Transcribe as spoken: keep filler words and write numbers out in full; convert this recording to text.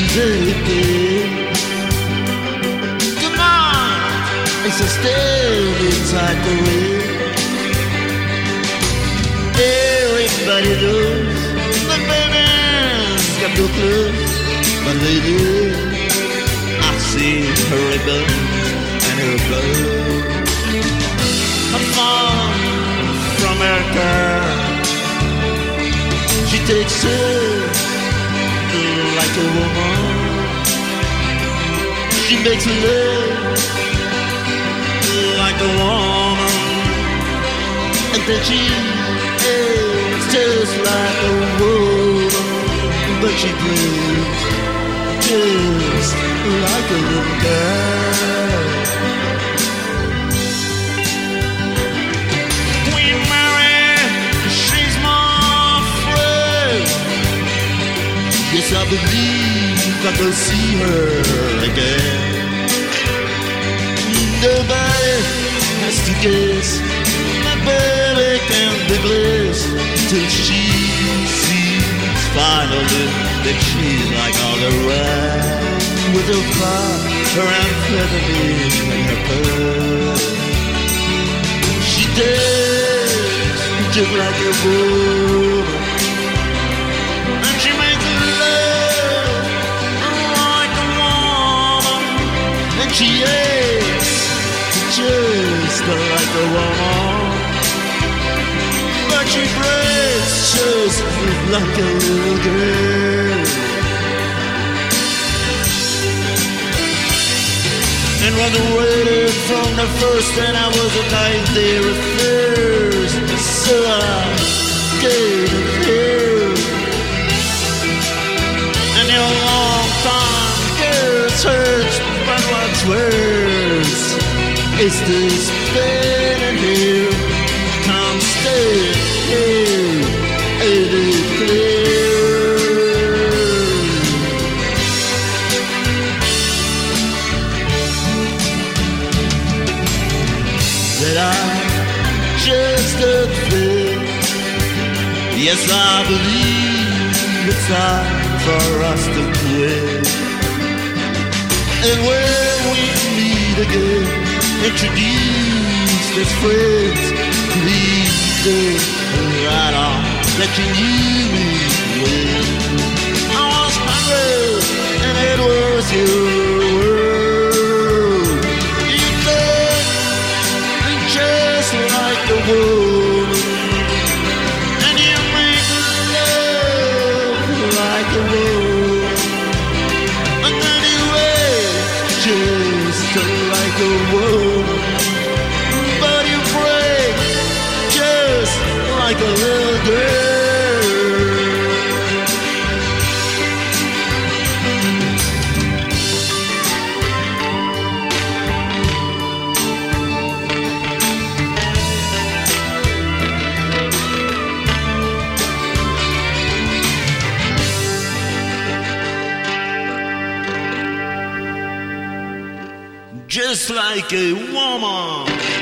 baby. Tonight it's a inside the way. Everybody knows that baby's got no clothes, but lady, I see her ribbons and her clothes. I'm far from her girl. She takes her like a woman. She makes love like a woman, and then she is just like a woman, but she plays just like a little girl. Queen Mary, she's my friend. Yes, I believe I can see her again. Nobody has to guess. My baby can be blessed till she sees finally that she's like all the rest, with her fire, her amphetamine and her pearl. She does just like a woman, and she makes love like a woman, and she is just like a woman, but she breaks just like a little girl. And when the waited from the first, and I was a night there at first, so I gave it here. And your long time girls hurts, but what's worse is this pain in here. Come stay here, it is clear that I just don't feel. Yes, I believe it's time for us to quit. And when we meet again, introduced as friends, please do right on that you knew me when I was hungry and it was your world. You look just like a woman, and you make love like a woman, and then you act just like a woman, but you break just like a little girl. Just like a woman.